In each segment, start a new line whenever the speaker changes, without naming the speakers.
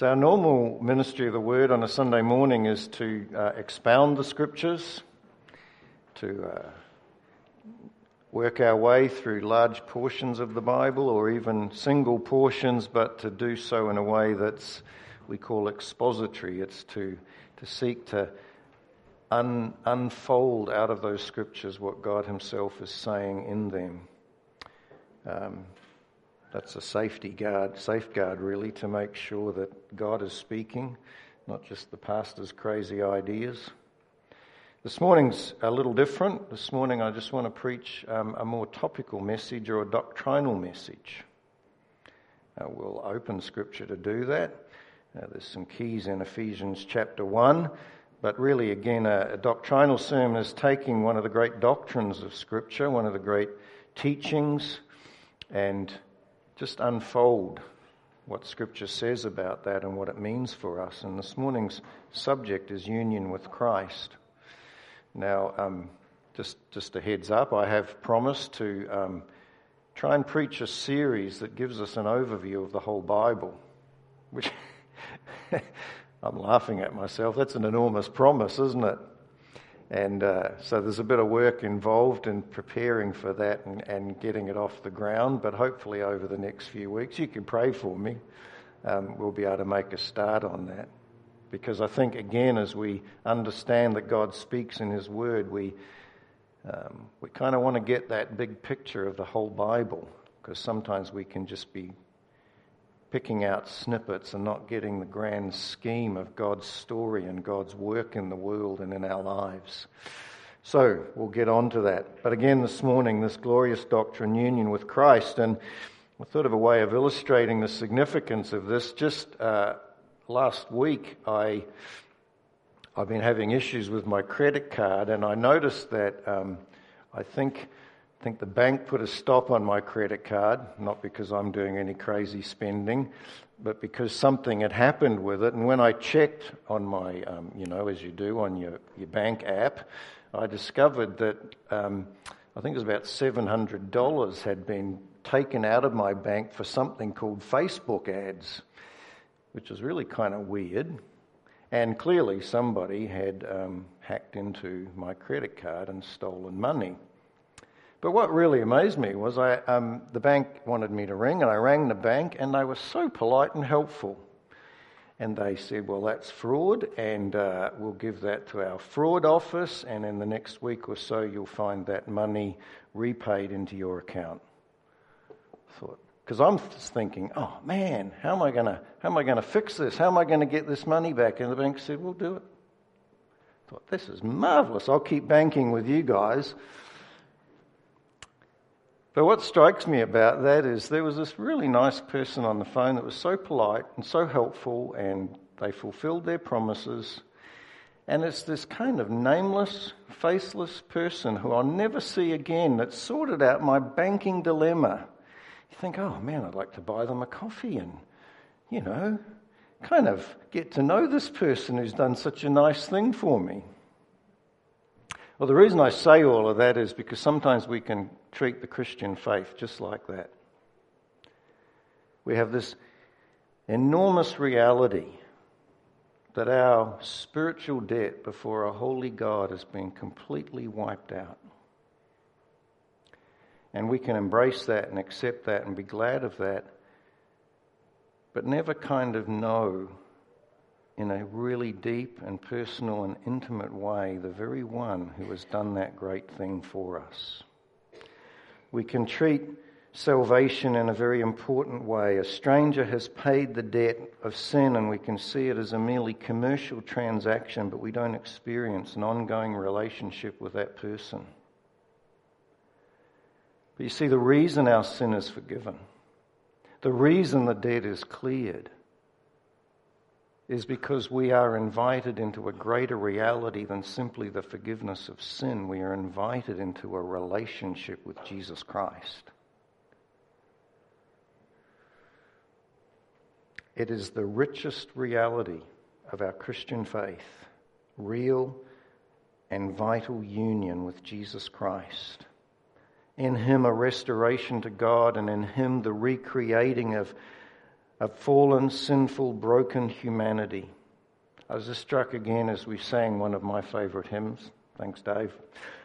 So our normal ministry of the Word on a Sunday morning is to expound the Scriptures, to work our way through large portions of the Bible or even single portions, but to do so in a way we call expository. It's to seek to unfold out of those Scriptures what God Himself is saying in them. That's a safeguard really, to make sure that God is speaking, not just the pastor's crazy ideas. This morning's a little different. This morning I just want to preach a more topical message or a doctrinal message. We'll open Scripture to do that. There's some keys in Ephesians chapter 1, but really again a doctrinal sermon is taking one of the great doctrines of Scripture, one of the great teachings, and just unfold what Scripture says about that and what it means for us. And this morning's subject is union with Christ. Now, just a heads up, I have promised to try and preach a series that gives us an overview of the whole Bible, which I'm laughing at myself. That's an enormous promise, isn't it? And so there's a bit of work involved in preparing for that and getting it off the ground, but hopefully over the next few weeks, you can pray for me, we'll be able to make a start on that. Because I think, again, as we understand that God speaks in His Word, we kind of want to get that big picture of the whole Bible, because sometimes we can just be picking out snippets and not getting the grand scheme of God's story and God's work in the world and in our lives. So we'll get on to that. But again, this morning, this glorious doctrine, union with Christ, and I thought of a way of illustrating the significance of this. Just last week, I've been having issues with my credit card, and I noticed that I think the bank put a stop on my credit card, not because I'm doing any crazy spending, but because something had happened with it. And when I checked on my, as you do on your bank app, I discovered that I think it was about $700 had been taken out of my bank for something called Facebook ads, which was really kind of weird. And clearly somebody had hacked into my credit card and stolen money. But what really amazed me was the bank wanted me to ring, and I rang the bank, and they were so polite and helpful. And they said, well, that's fraud, and we'll give that to our fraud office, and in the next week or so you'll find that money repaid into your account. Because I'm thinking, oh man, how am I going to fix this? How am I going to get this money back? And the bank said, we'll do it. I thought, this is marvelous. I'll keep banking with you guys. But what strikes me about that is there was this really nice person on the phone that was so polite and so helpful, and they fulfilled their promises. And it's this kind of nameless, faceless person who I'll never see again that sorted out my banking dilemma. You think, oh man, I'd like to buy them a coffee and, kind of get to know this person who's done such a nice thing for me. Well, the reason I say all of that is because sometimes we can treat the Christian faith just like that. We have this enormous reality that our spiritual debt before a holy God has been completely wiped out. And we can embrace that and accept that and be glad of that, but never kind of know in a really deep and personal and intimate way the very one who has done that great thing for us. We can treat salvation in a very important way. A stranger has paid the debt of sin, and we can see it as a merely commercial transaction, but we don't experience an ongoing relationship with that person. But you see, the reason our sin is forgiven, the reason the debt is cleared, is because we are invited into a greater reality than simply the forgiveness of sin. We are invited into a relationship with Jesus Christ. It is the richest reality of our Christian faith, real and vital union with Jesus Christ. In Him a restoration to God, and in Him the recreating of a fallen, sinful, broken humanity. I was just struck again as we sang one of my favourite hymns. Thanks, Dave.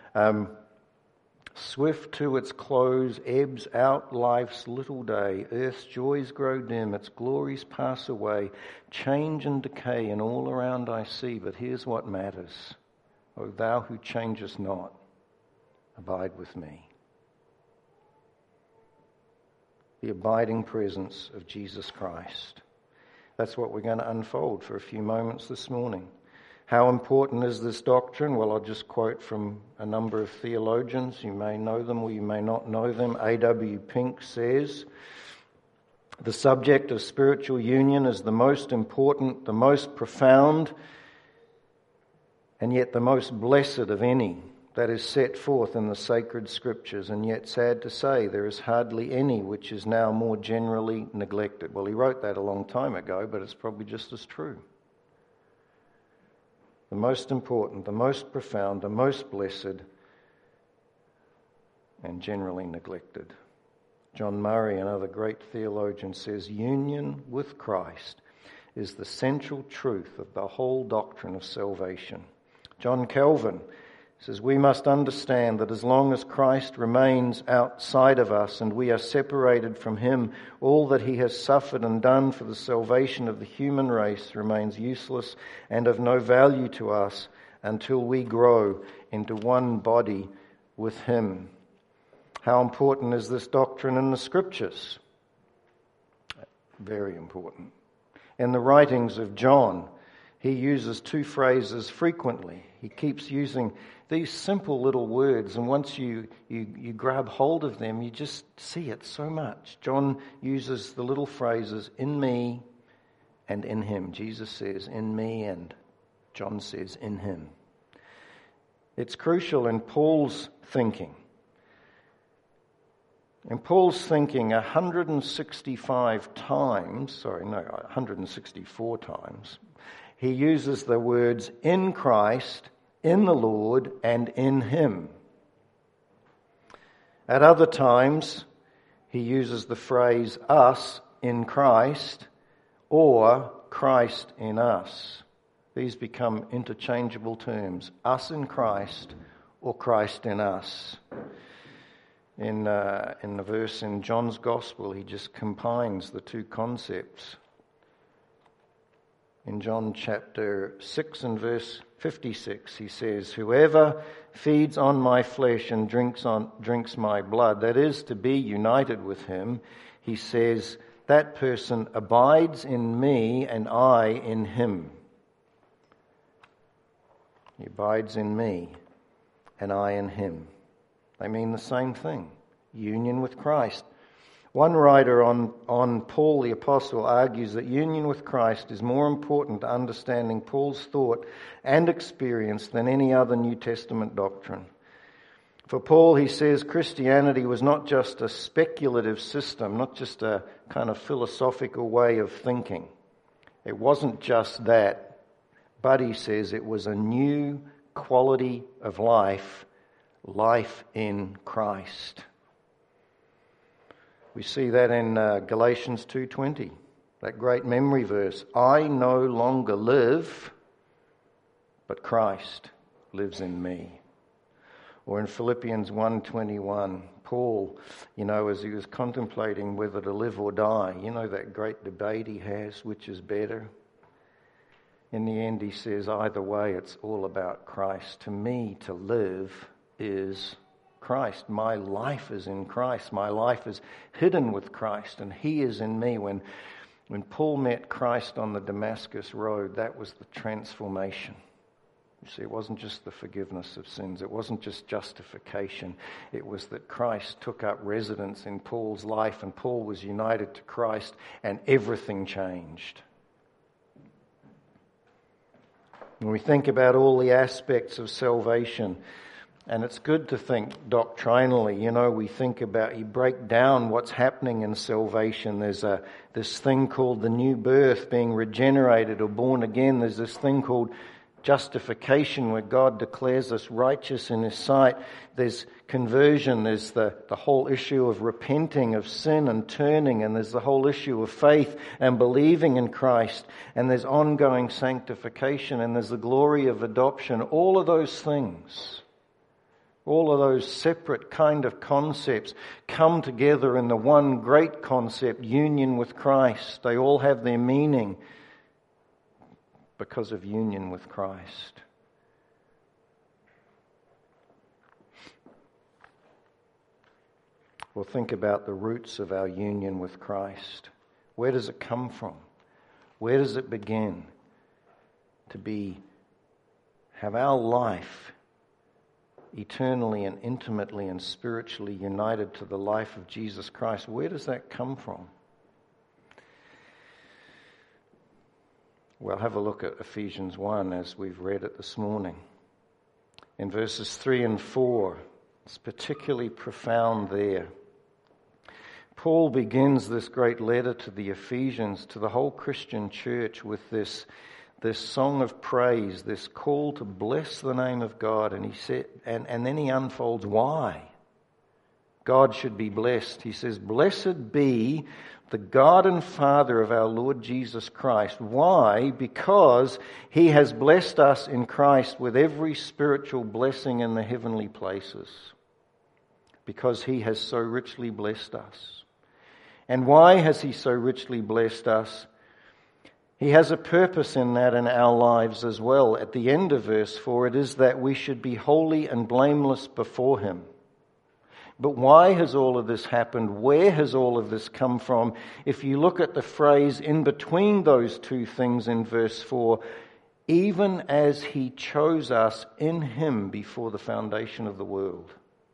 Swift to its close ebbs out life's little day. Earth's joys grow dim, its glories pass away. Change and decay and all around I see, but here's what matters. O thou who changest not, abide with me. The abiding presence of Jesus Christ. That's what we're going to unfold for a few moments this morning. How important is this doctrine? Well, I'll just quote from a number of theologians. You may know them or you may not know them. A.W. Pink says, the subject of spiritual union is the most important, the most profound, and yet the most blessed of any that is set forth in the sacred scriptures. And yet, sad to say, there is hardly any which is now more generally neglected. Well, he wrote that a long time ago, but it's probably just as true. The most important, the most profound, the most blessed, and generally neglected. John Murray, another great theologian, says, union with Christ is the central truth of the whole doctrine of salvation. John Calvin says, we must understand that as long as Christ remains outside of us and we are separated from him, all that he has suffered and done for the salvation of the human race remains useless and of no value to us until we grow into one body with him. How important is this doctrine in the scriptures? Very important. In the writings of John, he uses two phrases frequently. He keeps using these simple little words, and once you grab hold of them, you just see it so much. John uses the little phrases, in me and in him. Jesus says, in me, and John says, in him. It's crucial in Paul's thinking. In Paul's thinking, 164 times, he uses the words in Christ, in the Lord, and in him. At other times, he uses the phrase us in Christ or Christ in us. These become interchangeable terms, us in Christ or Christ in us. In the verse in John's Gospel, he just combines the two concepts. In John chapter 6 and verse 56, he says, whoever feeds on my flesh and drinks my blood, that is, to be united with him, he says, that person abides in me and I in him. He abides in me and I in him. They mean the same thing. Union with Christ. One writer on Paul the Apostle argues that union with Christ is more important to understanding Paul's thought and experience than any other New Testament doctrine. For Paul, he says, Christianity was not just a speculative system, not just a kind of philosophical way of thinking. It wasn't just that, but he says it was a new quality of life in Christ. We see that in Galatians 2:20, that great memory verse. I no longer live, but Christ lives in me. Or in Philippians 1:21, Paul, as he was contemplating whether to live or die, that great debate he has, which is better? In the end, he says, either way, it's all about Christ. To me, to live is Christ. My life is in Christ. My life is hidden with Christ, and he is in me. When Paul met Christ on the Damascus road, that was the transformation. You see, it wasn't just the forgiveness of sins. It wasn't just justification. It was that Christ took up residence in Paul's life, and Paul was united to Christ, and everything changed. When we think about all the aspects of salvation, and it's good to think doctrinally, we think about, you break down what's happening in salvation. There's this thing called the new birth, being regenerated or born again. There's this thing called justification where God declares us righteous in His sight. There's conversion, there's the whole issue of repenting of sin and turning, and there's the whole issue of faith and believing in Christ, and there's ongoing sanctification, and there's the glory of adoption. All of those things, all of those separate kind of concepts come together in the one great concept, union with Christ. They all have their meaning because of union with Christ. Well, think about the roots of our union with Christ. Where does it come from? Where does it begin? Have our life eternally and intimately and spiritually united to the life of Jesus Christ. Where does that come from? Well, have a look at Ephesians 1 as we've read it this morning. In verses 3 and 4, it's particularly profound there. Paul begins this great letter to the Ephesians, to the whole Christian church, with this song of praise, this call to bless the name of God. And he said, and then he unfolds why God should be blessed. He says, "Blessed be the God and Father of our Lord Jesus Christ." Why? Because He has blessed us in Christ with every spiritual blessing in the heavenly places. Because He has so richly blessed us. And why has He so richly blessed us? He has a purpose in that in our lives as well. At the end of verse 4, it is that we should be holy and blameless before Him. But why has all of this happened? Where has all of this come from? If you look at the phrase in between those two things in verse 4, even as He chose us in Him before the foundation of the world.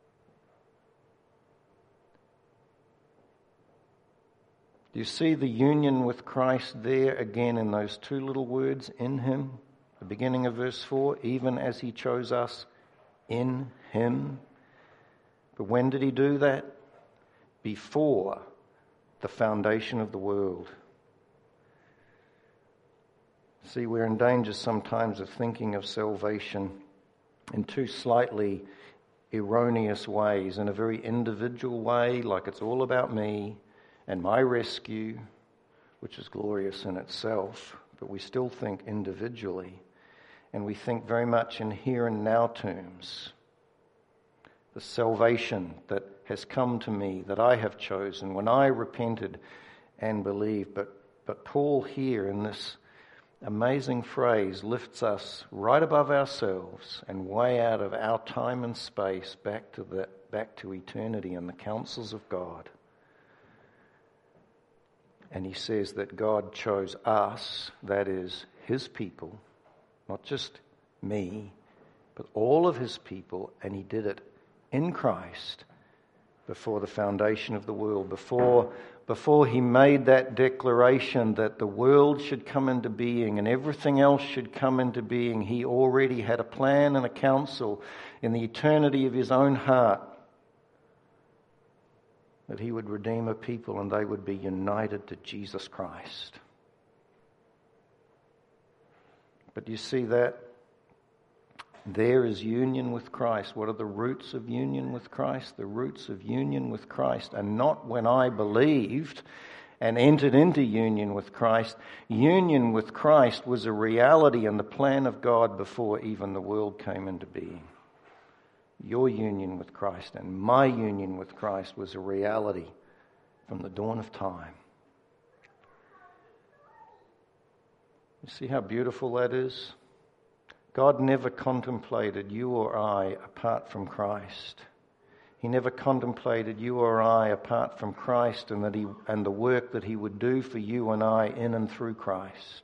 Do you see the union with Christ there again in those two little words, in Him? The beginning of verse 4, even as He chose us in Him. But when did He do that? Before the foundation of the world. See, we're in danger sometimes of thinking of salvation in two slightly erroneous ways. In a very individual way, like it's all about me and my rescue, which is glorious in itself, but we still think individually. And we think very much in here and now terms. The salvation that has come to me, that I have chosen when I repented and believed. But Paul here in this amazing phrase lifts us right above ourselves and way out of our time and space back to eternity and the counsels of God. And he says that God chose us, that is, His people, not just me, but all of His people, and He did it in Christ before the foundation of the world, before He made that declaration that the world should come into being and everything else should come into being. He already had a plan and a counsel in the eternity of His own heart that He would redeem a people and they would be united to Jesus Christ. But you see that? There is union with Christ. What are the roots of union with Christ? The roots of union with Christ are not when I believed and entered into union with Christ. Union with Christ was a reality in the plan of God before even the world came into being. Your union with Christ and my union with Christ was a reality from the dawn of time. You see how beautiful that is? God never contemplated you or I apart from Christ. He never contemplated you or I apart from Christ and the work that He would do for you and I in and through Christ.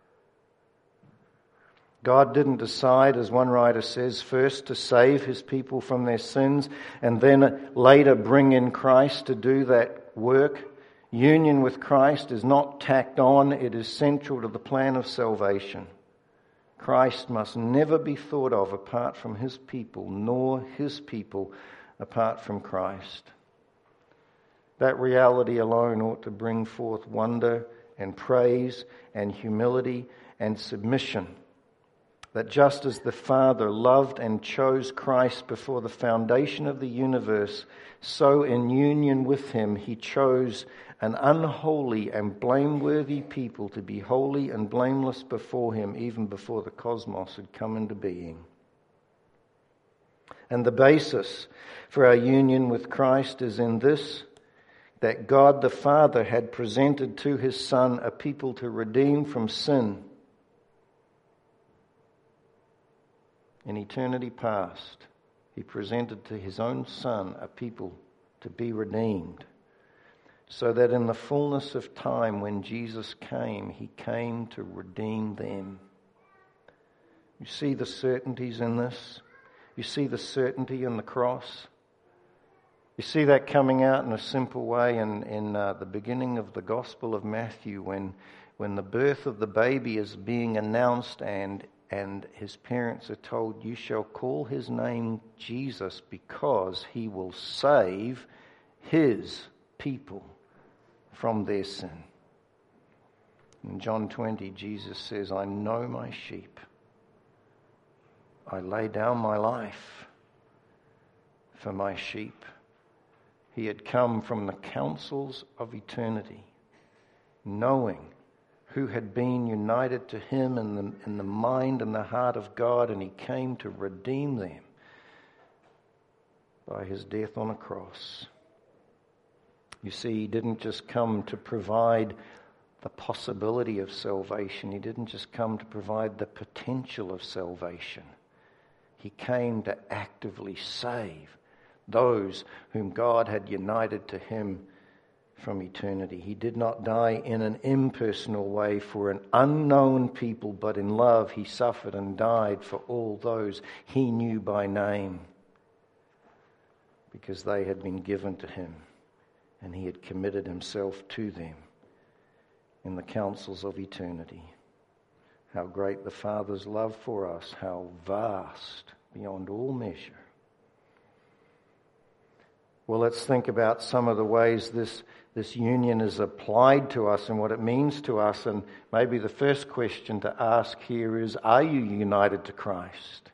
God didn't decide, as one writer says, first to save His people from their sins and then later bring in Christ to do that work. Union with Christ is not tacked on, it is central to the plan of salvation. Christ must never be thought of apart from His people, nor His people apart from Christ. That reality alone ought to bring forth wonder and praise and humility and submission that just as the Father loved and chose Christ before the foundation of the universe, so in union with him he chose an unholy and blameworthy people to be holy and blameless before him, even before the cosmos had come into being. And the basis for our union with Christ is in this, that God the Father had presented to his Son a people to redeem from sin. In eternity past, he presented to his own Son a people to be redeemed, so that in the fullness of time when Jesus came, he came to redeem them. You see the certainties in this? You see the certainty in the cross? You see that coming out in a simple way in the beginning of the Gospel of Matthew when the birth of the baby is being announced and his parents are told, "You shall call his name Jesus because he will save his people from their sin." In John 20, Jesus says, "I know my sheep. I lay down my life for my sheep." He had come from the councils of eternity, knowing who had been united to him in the mind and the heart of God, and he came to redeem them by his death on a cross. You see, he didn't just come to provide the possibility of salvation. He didn't just come to provide the potential of salvation. He came to actively save those whom God had united to him from eternity. He did not die in an impersonal way for an unknown people, but in love he suffered and died for all those he knew by name, because they had been given to him and he had committed himself to them in the councils of eternity. How great the Father's love for us, how vast beyond all measure. Well, let's think about some of the ways this union is applied to us and what it means to us. And maybe the first question to ask here is, are you united to Christ?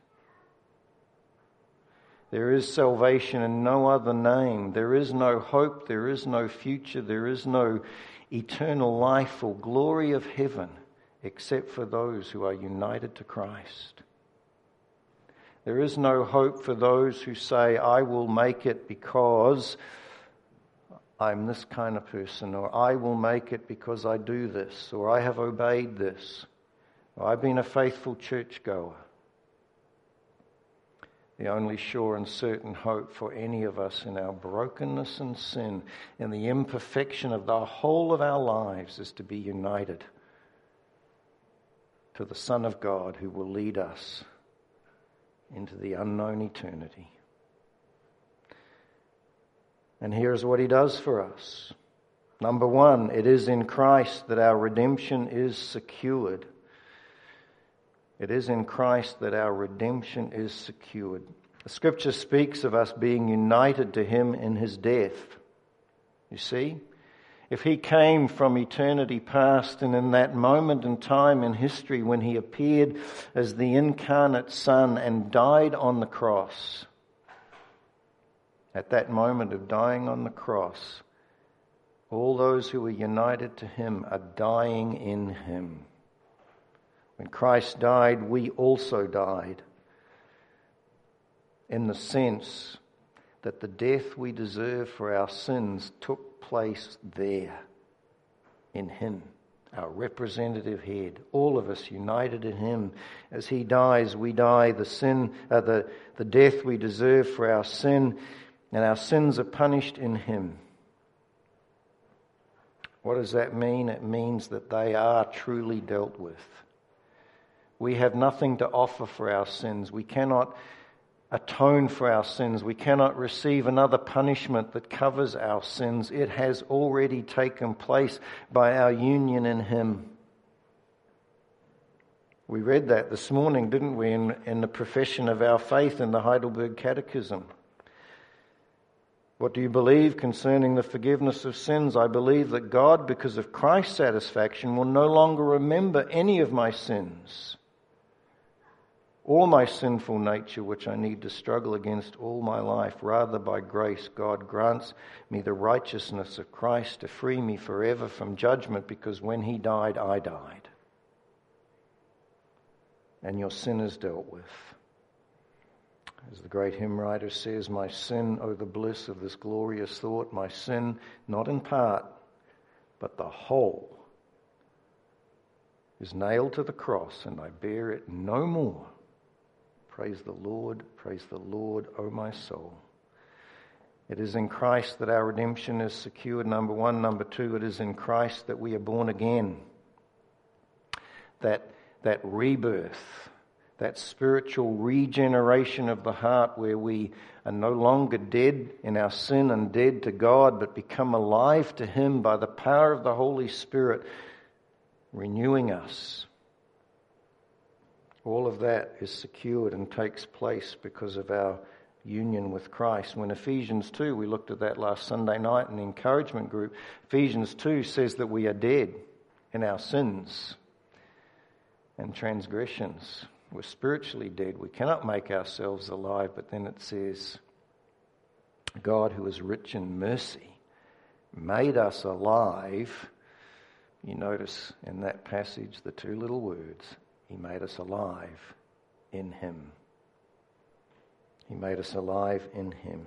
There is salvation in no other name. There is no hope. There is no future. There is no eternal life or glory of heaven except for those who are united to Christ. There is no hope for those who say, "I will make it because I'm this kind of person," or "I will make it because I do this," or "I have obeyed this," or "I've been a faithful churchgoer." The only sure and certain hope for any of us in our brokenness and sin, in the imperfection of the whole of our lives, is to be united to the Son of God who will lead us into the unknown eternity. And here's what he does for us. Number one, it is in Christ that our redemption is secured. It is in Christ that our redemption is secured. The Scripture speaks of us being united to him in his death. You see? If he came from eternity past and in that moment in time in history when he appeared as the incarnate Son and died on the cross, at that moment of dying on the cross, all those who are united to him are dying in him. When Christ died, we also died, in the sense that the death we deserve for our sins took place there in him, our representative head. All of us united in him. As he dies, we die. The death we deserve for our sin, and our sins are punished in him. What does that mean? It means that they are truly dealt with. We have nothing to offer for our sins. We cannot atone for our sins. We cannot receive another punishment that covers our sins. It has already taken place by our union in him. We read that this morning, didn't we, in the profession of our faith in the Heidelberg Catechism. What do you believe concerning the forgiveness of sins? I believe that God, because of Christ's satisfaction, will no longer remember any of my sins. all my sinful nature which I need to struggle against all my life. Rather, by grace, God grants me the righteousness of Christ to free me forever from judgment, because when he died, I died. And your sin is dealt with. As the great hymn writer says, my sin, oh the bliss of this glorious thought, my sin, not in part, but the whole, is nailed to the cross, and I bear it no more. Praise the Lord, O my soul. It is in Christ that our redemption is secured, number one. Number two, it is in Christ that we are born again. That rebirth, that spiritual regeneration of the heart, where we are no longer dead in our sin and dead to God, but become alive to him by the power of the Holy Spirit, renewing us. All of that is secured and takes place because of our union with Christ. When Ephesians 2, we looked at that last Sunday night in the encouragement group, Ephesians 2 says that we are dead in our sins and transgressions. We're spiritually dead. We cannot make ourselves alive, but then it says, God, who is rich in mercy, made us alive. You notice in that passage the two little words, he made us alive in him. He made us alive in him.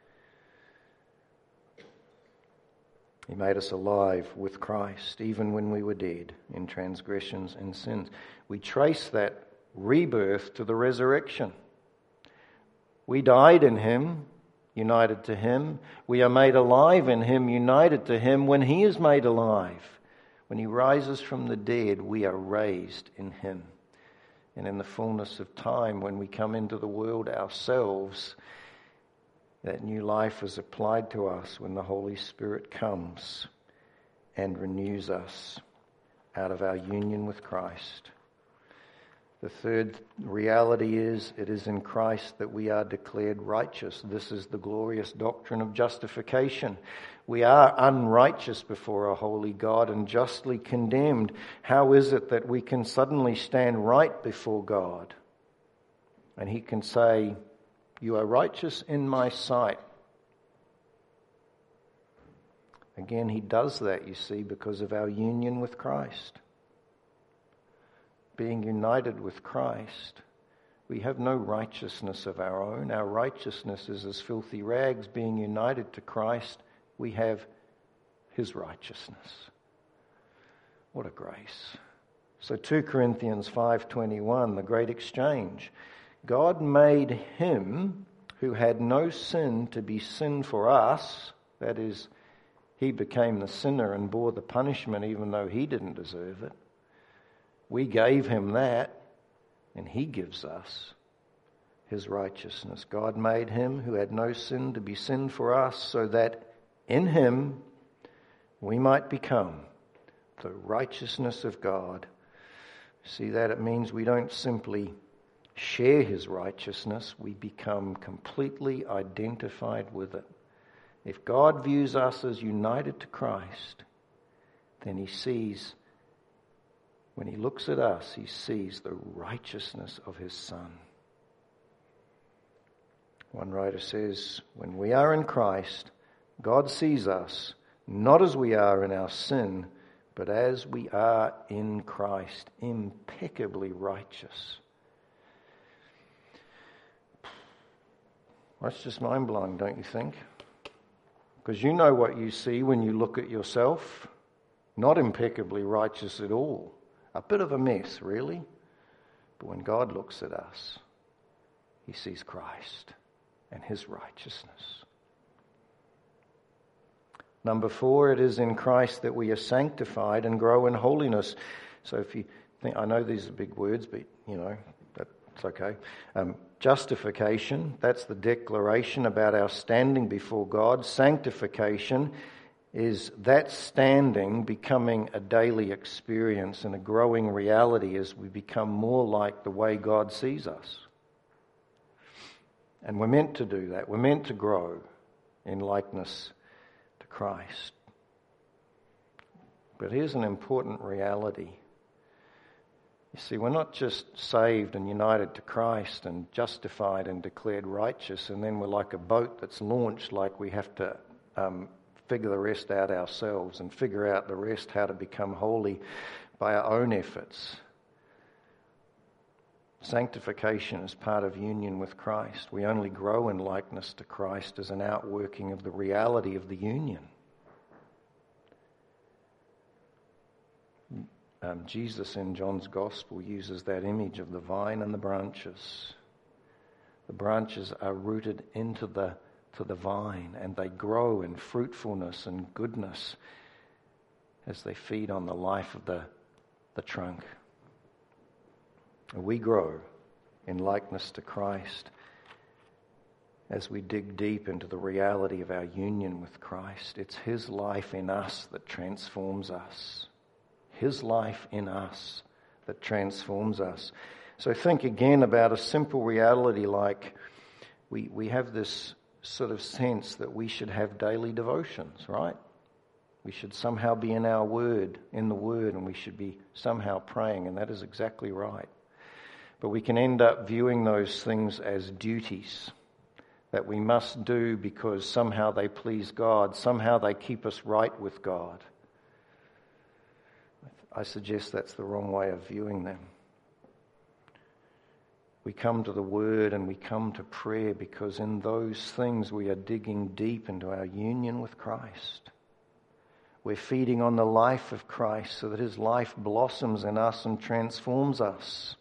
He made us alive with Christ, even when we were dead in transgressions and sins. We trace that rebirth to the resurrection. We died in him, united to him. We are made alive in him, united to him when he is made alive. When he rises from the dead, we are raised in him. And in the fullness of time, when we come into the world ourselves, that new life is applied to us when the Holy Spirit comes and renews us out of our union with Christ. The third reality is, it is in Christ that we are declared righteous. This is the glorious doctrine of justification. We are unrighteous before a holy God and justly condemned. How is it that we can suddenly stand right before God? And he can say, you are righteous in my sight. Again, he does that, you see, because of our union with Christ. Being united with Christ, we have no righteousness of our own. Our righteousness is as filthy rags. Being united to Christ, we have his righteousness. What a grace. So 2 Corinthians 5:21, the great exchange. God made him who had no sin to be sin for us. That is, he became the sinner and bore the punishment even though he didn't deserve it. We gave him that, and he gives us his righteousness. God made him who had no sin to be sin for us, so that in him we might become the righteousness of God. See that? It means we don't simply share his righteousness, we become completely identified with it. If God views us as united to Christ, then he sees, when he looks at us, he sees the righteousness of his Son. One writer says, when we are in Christ, God sees us not as we are in our sin, but as we are in Christ, impeccably righteous. That's just mind-blowing, don't you think? Because you know what you see when you look at yourself. Not impeccably righteous at all. A bit of a mess, really. But when God looks at us, he sees Christ and his righteousness. Number 4, it is in Christ that we are sanctified and grow in holiness. So if you think, I know these are big words, but you know, that's okay. Justification, that's the declaration about our standing before God. Sanctification is that standing becoming a daily experience and a growing reality as we become more like the way God sees us. And we're meant to do that. We're meant to grow in likeness to Christ. But here's an important reality. You see, we're not just saved and united to Christ and justified and declared righteous, and then we're like a boat that's launched, like we have to figure the rest out ourselves and figure out the rest, how to become holy by our own efforts. Sanctification is part of union with Christ. We only grow in likeness to Christ as an outworking of the reality of the union. Jesus in John's Gospel uses that image of the vine and the branches. The branches are rooted into the vine, and they grow in fruitfulness and goodness as they feed on the life of the trunk. And we grow in likeness to Christ as we dig deep into the reality of our union with Christ. It's His life in us that transforms us. His life in us that transforms us. So think again about a simple reality like we have this sort of sense that we should have daily devotions, right? We should somehow be in the Word, and we should be somehow praying, and that is exactly right. But we can end up viewing those things as duties that we must do because somehow they please God, somehow they keep us right with God. I suggest that's the wrong way of viewing them. We come to the Word and we come to prayer because in those things we are digging deep into our union with Christ. We're feeding on the life of Christ so that His life blossoms in us and transforms us.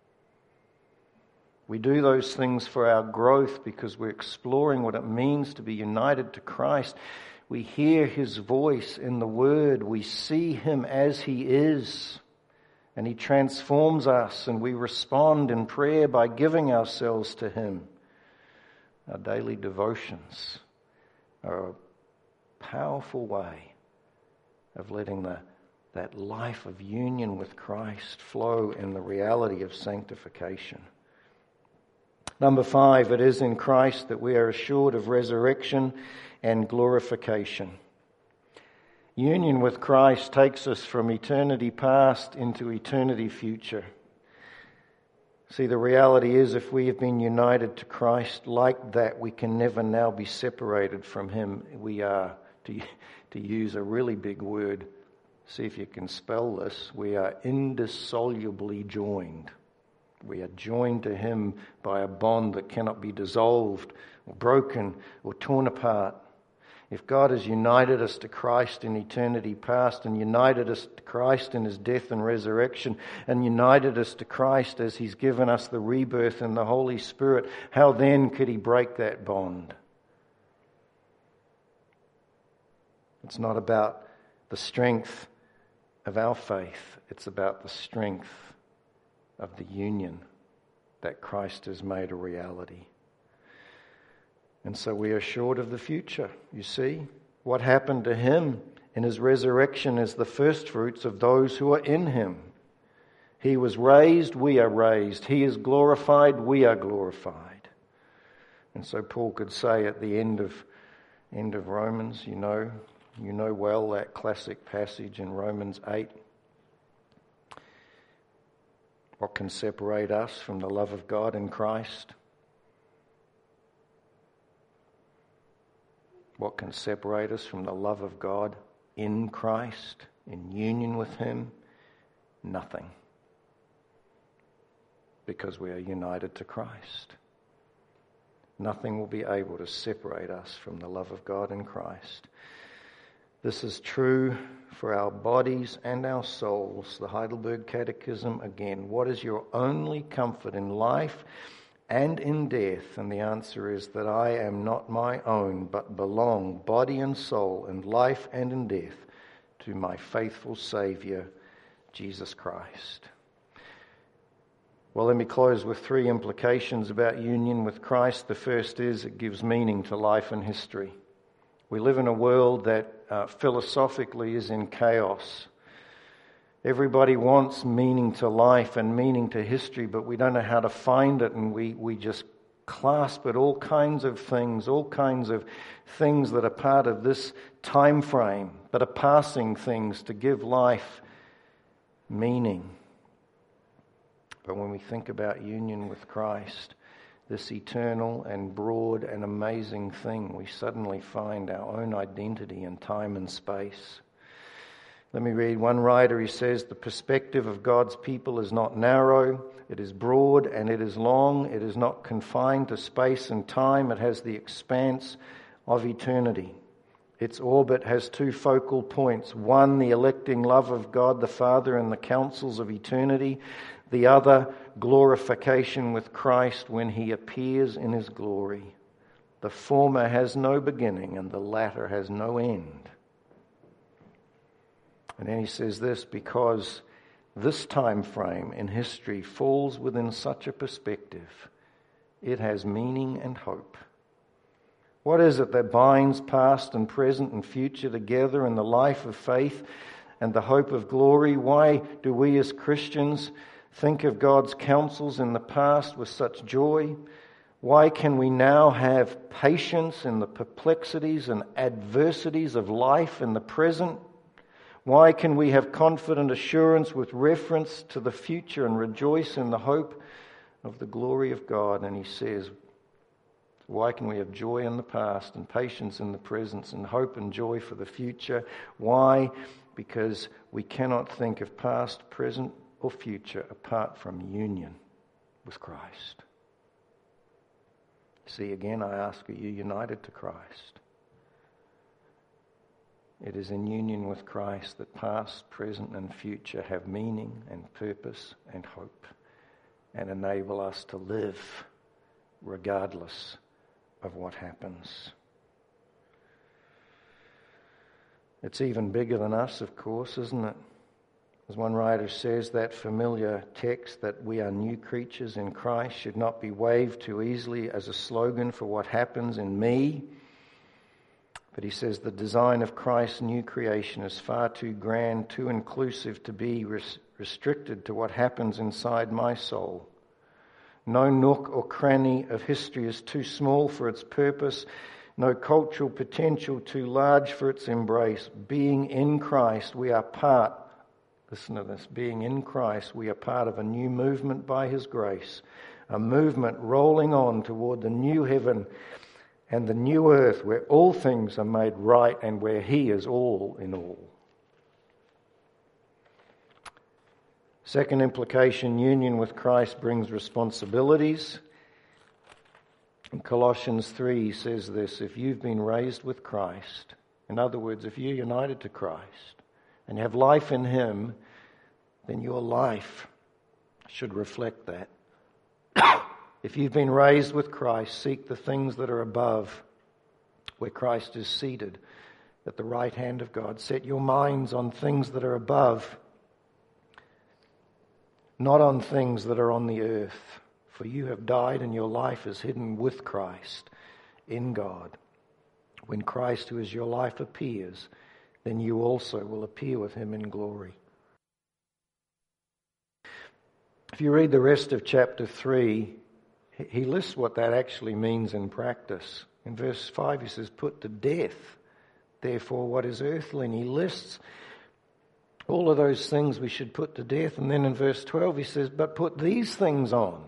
We do those things for our growth because we're exploring what it means to be united to Christ. We hear His voice in the Word. We see Him as He is. And He transforms us, and we respond in prayer by giving ourselves to Him. Our daily devotions are a powerful way of letting that life of union with Christ flow in the reality of sanctification. Number 5, it is in Christ that we are assured of resurrection and glorification. Union with Christ takes us from eternity past into eternity future. See, the reality is if we have been united to Christ like that, we can never now be separated from Him. We are, to use a really big word, see if you can spell this, we are indissolubly joined. We are joined to Him by a bond that cannot be dissolved or broken or torn apart. If God has united us to Christ in eternity past and united us to Christ in His death and resurrection and united us to Christ as He's given us the rebirth in the Holy Spirit, how then could He break that bond? It's not about the strength of our faith. It's about the strength of the union that Christ has made a reality. And so we are assured of the future. You see, what happened to Him in His resurrection is the first fruits of those who are in Him. He was raised, we are raised. He is glorified, we are glorified. And so Paul could say at the end of Romans, you know well that classic passage in Romans 8. What can separate us from the love of God in Christ? What can separate us from the love of God in Christ, in union with Him? Nothing. Because we are united to Christ. Nothing will be able to separate us from the love of God in Christ. This is true for our bodies and our souls. The Heidelberg Catechism again. What is your only comfort in life and in death? And the answer is that I am not my own, but belong, body and soul, in life and in death, to my faithful Saviour, Jesus Christ. Well, let me close with 3 implications about union with Christ. The first is it gives meaning to life and history. We live in a world that philosophically is in chaos. Everybody wants meaning to life and meaning to history, but we don't know how to find it, and we just clasp at all kinds of things that are part of this time frame, that are passing things to give life meaning. But when we think about union with Christ, this eternal and broad and amazing thing, we suddenly find our own identity in time and space. Let me read one writer. He says, the perspective of God's people is not narrow, it is broad and it is long. It is not confined to space and time. It has the expanse of eternity. Its orbit has two focal points. One, the electing love of God the Father and the counsels of eternity. The other, glorification with Christ when he appears in his glory. The former has no beginning and the latter has no end. And then he says this, because this time frame in history falls within such a perspective, it has meaning and hope. What is it that binds past and present and future together in the life of faith and the hope of glory? Why do we as Christians think of God's counsels in the past with such joy? Why can we now have patience in the perplexities and adversities of life in the present? Why can we have confident assurance with reference to the future and rejoice in the hope of the glory of God? And he says, why can we have joy in the past and patience in the present and hope and joy for the future? Why? Because we cannot think of past, present, or future apart from union with Christ. See, again, I ask, are you united to Christ? It is in union with Christ that past, present, and future have meaning and purpose and hope and enable us to live regardless of what happens. It's even bigger than us, of course, isn't it? As one writer says, that familiar text that we are new creatures in Christ should not be waved too easily as a slogan for what happens in me. But he says the design of Christ's new creation is far too grand, too inclusive to be restricted to what happens inside my soul. No nook or cranny of history is too small for its purpose, no cultural potential too large for its embrace. Being in Christ, we are part, listen to this, being in Christ, we are part of a new movement by his grace, a movement rolling on toward the new heaven and the new earth where all things are made right and where he is all in all. Second implication, union with Christ brings responsibilities. In Colossians 3 he says this, if you've been raised with Christ, in other words, if you're united to Christ and have life in him, then your life should reflect that. If you've been raised with Christ, seek the things that are above, where Christ is seated at the right hand of God. Set your minds on things that are above, not on things that are on the earth. For you have died and your life is hidden with Christ in God. When Christ, who is your life, appears, then you also will appear with him in glory. If you read the rest of chapter 3, he lists what that actually means in practice. In verse 5 he says, put to death, therefore, what is earthly. And he lists all of those things we should put to death. And then in verse 12 he says, but put these things on.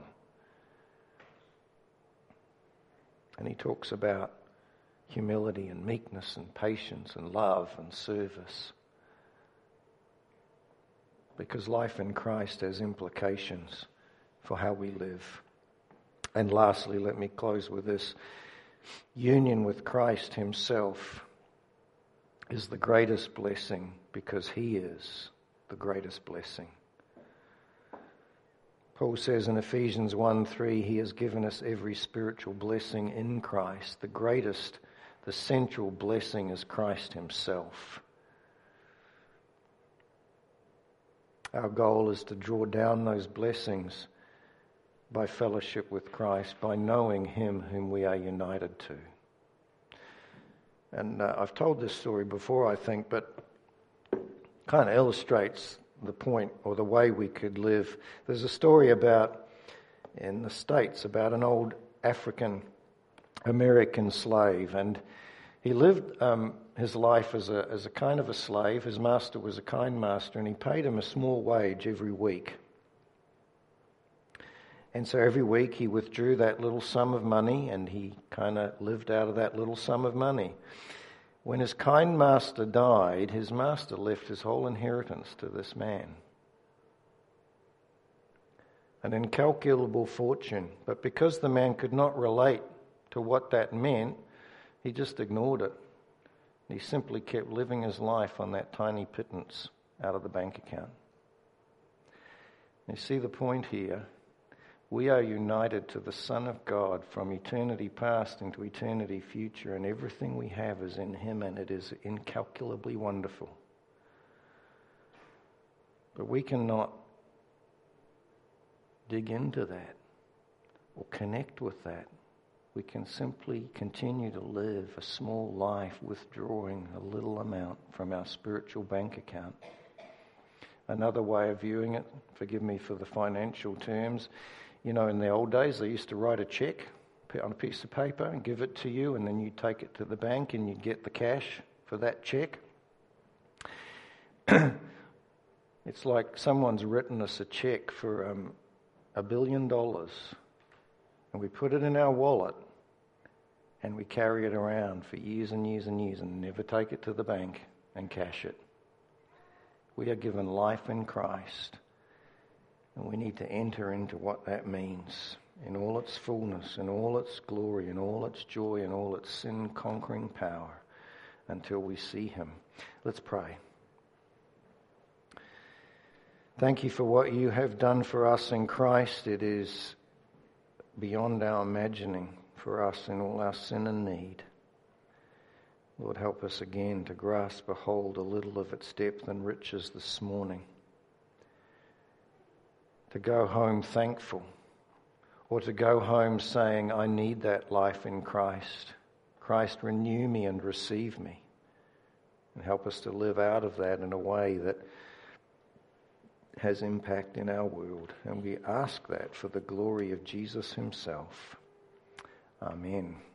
And he talks about humility and meekness and patience and love and service. Because life in Christ has implications for how we live. And lastly, let me close with this. Union with Christ himself is the greatest blessing because he is the greatest blessing. Paul says in Ephesians 1:3, he has given us every spiritual blessing in Christ. The greatest, the central blessing is Christ himself. Our goal is to draw down those blessings by fellowship with Christ, by knowing him whom we are united to. And I've told this story before, I think, but kind of illustrates the point or the way we could live. There's a story about, in the States, about an old African American slave, and he lived his life as a kind of a slave. His master was a kind master, and he paid him a small wage every week. And so every week he withdrew that little sum of money, and he kind of lived out of that little sum of money. When his kind master died, his master left his whole inheritance to this man. An incalculable fortune. But because the man could not relate to what that meant, he just ignored it. He simply kept living his life on that tiny pittance out of the bank account. You see the point here? We are united to the Son of God from eternity past into eternity future, and everything we have is in him, and it is incalculably wonderful. But we cannot dig into that or connect with that. We can simply continue to live a small life, withdrawing a little amount from our spiritual bank account. Another way of viewing it, forgive me for the financial terms, in the old days they used to write a check on a piece of paper and give it to you, and then you take it to the bank and you get the cash for that check. It's like someone's written us a check for $1 billion, and we put it in our wallet and we carry it around for years and years and years and never take it to the bank and cash it. We are given life in Christ, and we need to enter into what that means in all its fullness, in all its glory, in all its joy, in all its sin-conquering power until we see him. Let's pray. Thank you for what you have done for us in Christ. It is beyond our imagining for us in all our sin and need. Lord, help us again to grasp a hold a little of its depth and riches this morning. To go home thankful, or to go home saying, I need that life in Christ. Christ, renew me and receive me. And help us to live out of that in a way that has impact in our world. And we ask that for the glory of Jesus himself. Amen.